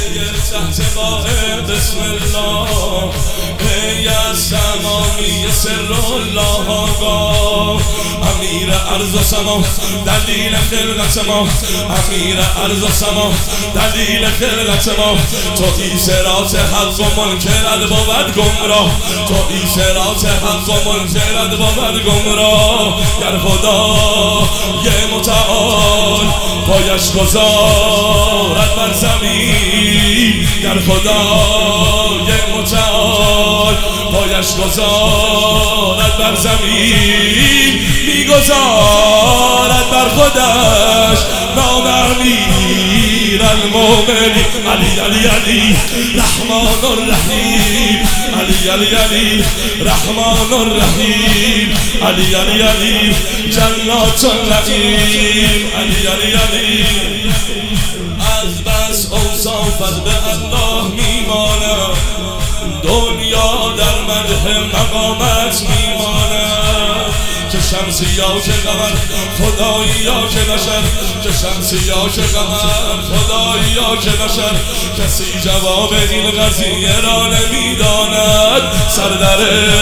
تحت ماه بسم الله ای از تمامی سر الله آقا امیر ارض و سما دلیل خلقت ما امیر ارض و سما دلیل خلقت ما تو ای صراط حق و منکرت بود گمراه تو ای صراط حق و منکرت بود گمراه گر خدا یه متعال پایش گذارد بر زمین گر خدا یه متعال پایش گذارد بر زمین میگذارد بر خودش نام امیر المؤمنین علی علی علی رحمان الرحیم علی علی علی رحمان الرحیم علی علی علی جنات النعیم علی علی علی از بس اوصافت به الله میمانم دنیا در مدح مقامت میمانم که شمسی یا که قمر خدایی یا که بشر که شمسی یا که قمر خدایی یا که بشر کسی جواب این قضیه را نمیداند سردر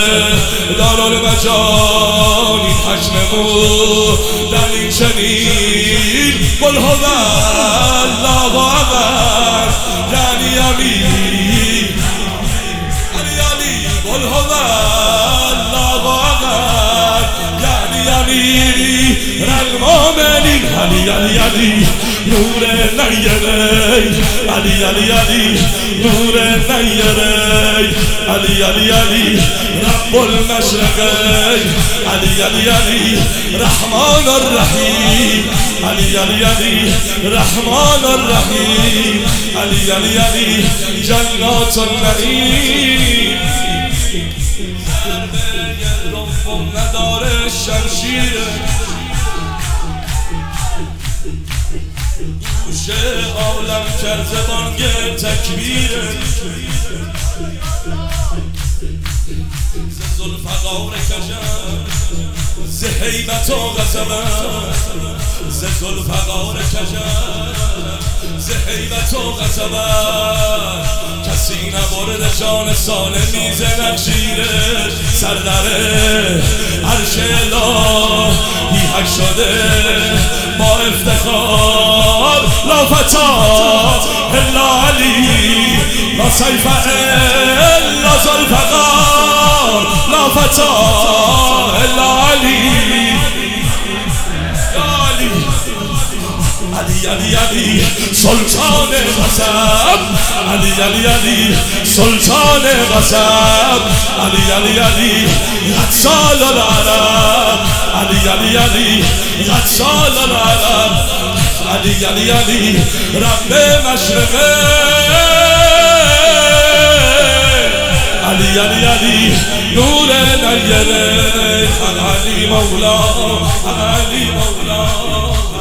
دارالمجانی حکممو در این چنین قل هو الله احد یعنی امیر علی علی قل هو الله احد یعنی امیر المؤمنین علی علی علی نور نیره علی علی علی نور نیره علی علی علی رب المشرقین علی علی علی رحمان الرحیم علی علی علی رحمان الرحیم علی علی علی جنات النعیم نداره شمشیره گوشه عالم کرده بانگ تکبیره ز ذوالفقار کجم ز هیبت و غضبم ز ذوالفقار کجم ز هیبت و غضبم کسی نبرده جان سالمی ز نخشیره سردر عرش الهی حک شده با افتخار لا فتا الا علی لا سیف الا ذوالفقار لا فتا الا علی علی علی علی سلطان غضب علی علی علی سلطان غضب علی علی علی غسال العرب علی علی علی غسال العرب علی علی علی رب مشرقه علی علی علی نور نیره علی مولا علی مولا